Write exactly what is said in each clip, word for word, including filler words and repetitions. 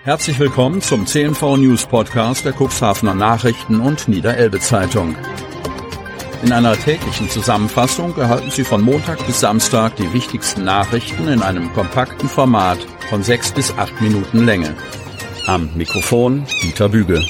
Herzlich willkommen zum C N V News Podcast der Cuxhavener Nachrichten und Niederelbe Zeitung. In einer täglichen Zusammenfassung erhalten Sie von Montag bis Samstag die wichtigsten Nachrichten in einem kompakten Format von sechs bis acht Minuten Länge. Am Mikrofon Dieter Büge.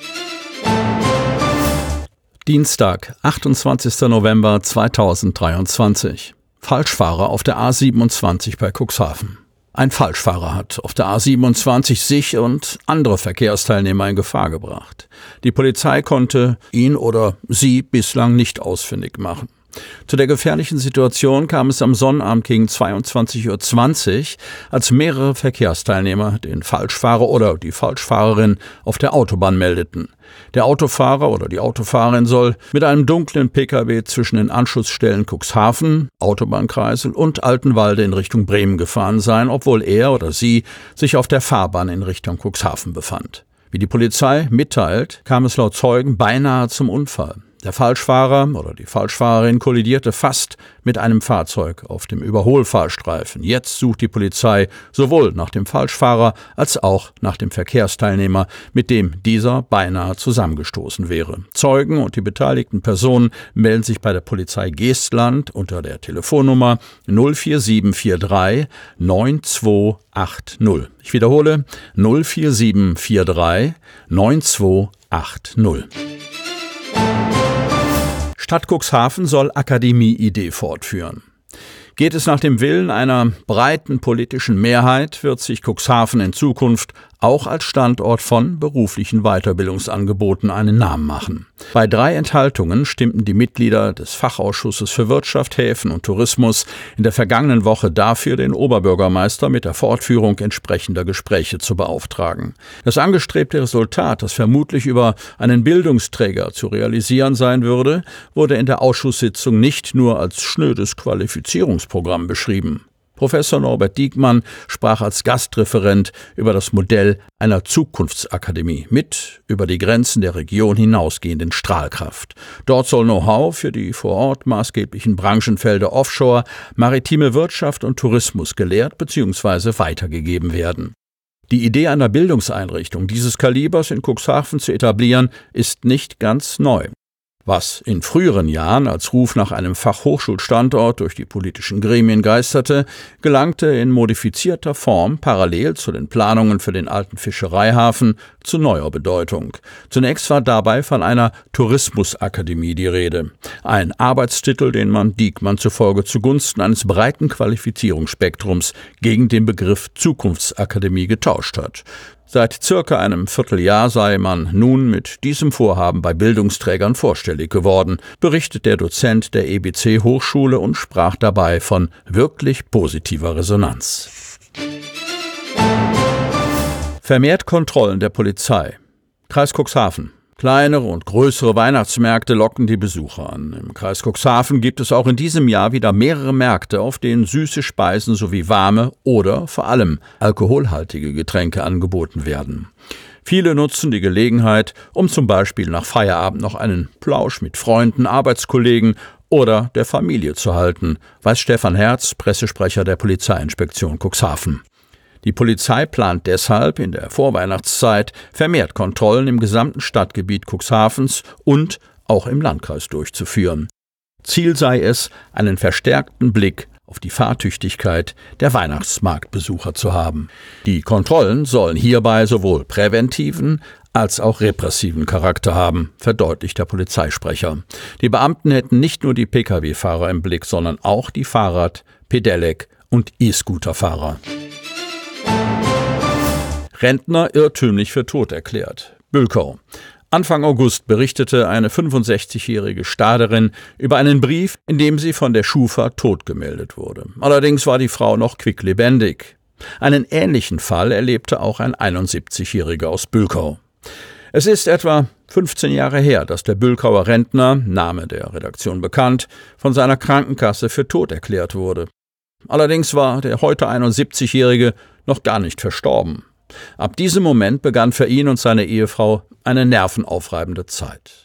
Dienstag, achtundzwanzigster November zweitausenddreiundzwanzig. Falschfahrer auf der A siebenundzwanzig bei Cuxhaven. Ein Falschfahrer hat auf der A siebenundzwanzig sich und andere Verkehrsteilnehmer in Gefahr gebracht. Die Polizei konnte ihn oder sie bislang nicht ausfindig machen. Zu der gefährlichen Situation kam es am Sonnabend gegen zweiundzwanzig Uhr zwanzig, als mehrere Verkehrsteilnehmer den Falschfahrer oder die Falschfahrerin auf der Autobahn meldeten. Der Autofahrer oder die Autofahrerin soll mit einem dunklen Pkw zwischen den Anschlussstellen Cuxhaven, Autobahnkreisel und Altenwalde in Richtung Bremen gefahren sein, obwohl er oder sie sich auf der Fahrbahn in Richtung Cuxhaven befand. Wie die Polizei mitteilt, kam es laut Zeugen beinahe zum Unfall. Der Falschfahrer oder die Falschfahrerin kollidierte fast mit einem Fahrzeug auf dem Überholfahrstreifen. Jetzt sucht die Polizei sowohl nach dem Falschfahrer als auch nach dem Verkehrsteilnehmer, mit dem dieser beinahe zusammengestoßen wäre. Zeugen und die beteiligten Personen melden sich bei der Polizei Geestland unter der Telefonnummer null vier sieben vier drei neun zwei acht null. Ich wiederhole null vier sieben vier drei neun zwei acht null. Stadt Cuxhaven soll Akademie-Idee fortführen. Geht es nach dem Willen einer breiten politischen Mehrheit, wird sich Cuxhaven in Zukunft auch als Standort von beruflichen Weiterbildungsangeboten einen Namen machen. Bei drei Enthaltungen stimmten die Mitglieder des Fachausschusses für Wirtschaft, Häfen und Tourismus in der vergangenen Woche dafür, den Oberbürgermeister mit der Fortführung entsprechender Gespräche zu beauftragen. Das angestrebte Resultat, das vermutlich über einen Bildungsträger zu realisieren sein würde, wurde in der Ausschusssitzung nicht nur als schnödes Qualifizierungsprogramm beschrieben. Professor Norbert Diekmann sprach als Gastreferent über das Modell einer Zukunftsakademie mit über die Grenzen der Region hinausgehenden Strahlkraft. Dort soll Know-how für die vor Ort maßgeblichen Branchenfelder Offshore, maritime Wirtschaft und Tourismus gelehrt bzw. weitergegeben werden. Die Idee einer Bildungseinrichtung dieses Kalibers in Cuxhaven zu etablieren, ist nicht ganz neu. Was in früheren Jahren als Ruf nach einem Fachhochschulstandort durch die politischen Gremien geisterte, gelangte in modifizierter Form parallel zu den Planungen für den alten Fischereihafen zu neuer Bedeutung. Zunächst war dabei von einer Tourismusakademie die Rede. Ein Arbeitstitel, den man Diekmann zufolge zugunsten eines breiten Qualifizierungsspektrums gegen den Begriff Zukunftsakademie getauscht hat. Seit circa einem Vierteljahr sei man nun mit diesem Vorhaben bei Bildungsträgern vorstellig geworden, berichtet der Dozent der E B C-Hochschule und sprach dabei von wirklich positiver Resonanz. Vermehrt Kontrollen der Polizei. Kreis Cuxhaven. Kleinere und größere Weihnachtsmärkte locken die Besucher an. Im Kreis Cuxhaven gibt es auch in diesem Jahr wieder mehrere Märkte, auf denen süße Speisen sowie warme oder vor allem alkoholhaltige Getränke angeboten werden. Viele nutzen die Gelegenheit, um zum Beispiel nach Feierabend noch einen Plausch mit Freunden, Arbeitskollegen oder der Familie zu halten, weiß Stefan Herz, Pressesprecher der Polizeiinspektion Cuxhaven. Die Polizei plant deshalb in der Vorweihnachtszeit vermehrt Kontrollen im gesamten Stadtgebiet Cuxhavens und auch im Landkreis durchzuführen. Ziel sei es, einen verstärkten Blick auf die Fahrtüchtigkeit der Weihnachtsmarktbesucher zu haben. Die Kontrollen sollen hierbei sowohl präventiven als auch repressiven Charakter haben, verdeutlicht der Polizeisprecher. Die Beamten hätten nicht nur die Pkw-Fahrer im Blick, sondern auch die Fahrrad-, Pedelec- und E-Scooter-Fahrer. Rentner irrtümlich für tot erklärt. Bülkau. Anfang August berichtete eine fünfundsechzigjährige Staderin über einen Brief, in dem sie von der Schufa tot gemeldet wurde. Allerdings war die Frau noch quicklebendig. Einen ähnlichen Fall erlebte auch ein einundsiebzigjähriger aus Bülkau. Es ist etwa fünfzehn Jahre her, dass der Bülkauer Rentner, Name der Redaktion bekannt, von seiner Krankenkasse für tot erklärt wurde. Allerdings war der heute einundsiebzigjährige noch gar nicht verstorben. Ab diesem Moment begann für ihn und seine Ehefrau eine nervenaufreibende Zeit.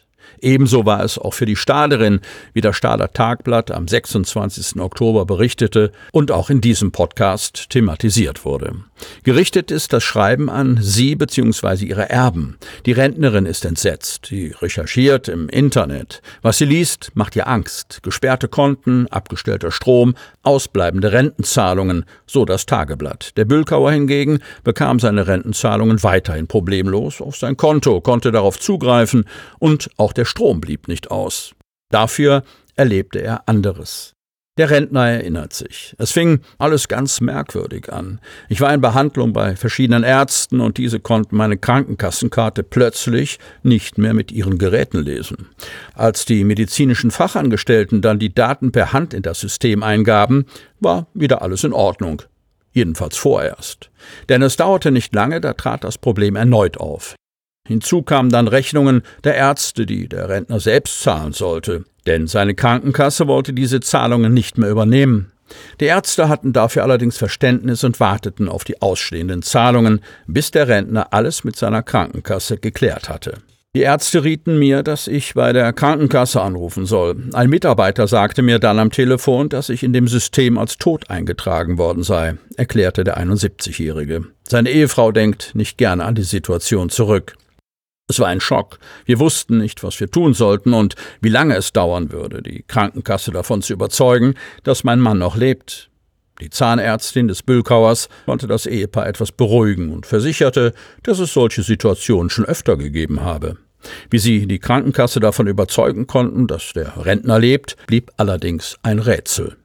ebenso war es auch für die Stahlerin, wie das Stahler Tagblatt am sechsundzwanzigsten Oktober berichtete und auch in diesem Podcast thematisiert wurde. Gerichtet ist das Schreiben an sie bzw. ihre Erben. Die Rentnerin ist entsetzt. Sie recherchiert im Internet. Was sie liest, macht ihr Angst. Gesperrte Konten, abgestellter Strom, ausbleibende Rentenzahlungen, so das Tageblatt. Der Bülkauer hingegen bekam seine Rentenzahlungen weiterhin problemlos auf sein Konto, konnte darauf zugreifen und auch der Strom blieb nicht aus. Dafür erlebte er anderes. Der Rentner erinnert sich. Es fing alles ganz merkwürdig an. Ich war in Behandlung bei verschiedenen Ärzten und diese konnten meine Krankenkassenkarte plötzlich nicht mehr mit ihren Geräten lesen. Als die medizinischen Fachangestellten dann die Daten per Hand in das System eingaben, war wieder alles in Ordnung. Jedenfalls vorerst. Denn es dauerte nicht lange, da trat das Problem erneut auf. Hinzu kamen dann Rechnungen der Ärzte, die der Rentner selbst zahlen sollte. Denn seine Krankenkasse wollte diese Zahlungen nicht mehr übernehmen. Die Ärzte hatten dafür allerdings Verständnis und warteten auf die ausstehenden Zahlungen, bis der Rentner alles mit seiner Krankenkasse geklärt hatte. Die Ärzte rieten mir, dass ich bei der Krankenkasse anrufen soll. Ein Mitarbeiter sagte mir dann am Telefon, dass ich in dem System als tot eingetragen worden sei, erklärte der einundsiebzigjährige. Seine Ehefrau denkt nicht gerne an die Situation zurück. Es war ein Schock. Wir wussten nicht, was wir tun sollten und wie lange es dauern würde, die Krankenkasse davon zu überzeugen, dass mein Mann noch lebt. Die Zahnärztin des Bülkauers konnte das Ehepaar etwas beruhigen und versicherte, dass es solche Situationen schon öfter gegeben habe. Wie sie die Krankenkasse davon überzeugen konnten, dass der Rentner lebt, blieb allerdings ein Rätsel.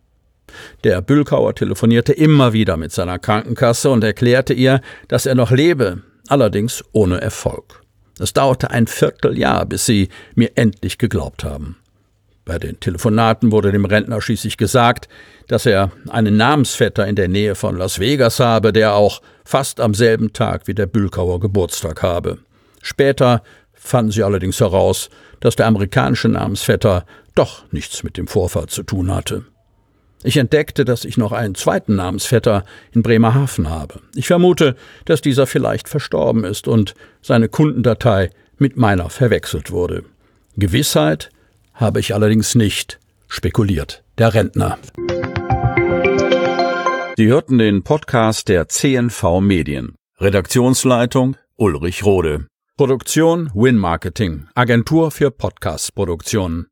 Der Bülkauer telefonierte immer wieder mit seiner Krankenkasse und erklärte ihr, dass er noch lebe, allerdings ohne Erfolg. Es dauerte ein Vierteljahr, bis sie mir endlich geglaubt haben. Bei den Telefonaten wurde dem Rentner schließlich gesagt, dass er einen Namensvetter in der Nähe von Las Vegas habe, der auch fast am selben Tag wie der Bülkauer Geburtstag habe. Später fanden sie allerdings heraus, dass der amerikanische Namensvetter doch nichts mit dem Vorfall zu tun hatte. Ich entdeckte, dass ich noch einen zweiten Namensvetter in Bremerhaven habe. Ich vermute, dass dieser vielleicht verstorben ist und seine Kundendatei mit meiner verwechselt wurde. Gewissheit habe ich allerdings nicht, spekuliert der Rentner. Sie hörten den Podcast der C N V Medien. Redaktionsleitung Ulrich Rode. Produktion Win Marketing, Agentur für Podcast-Produktionen.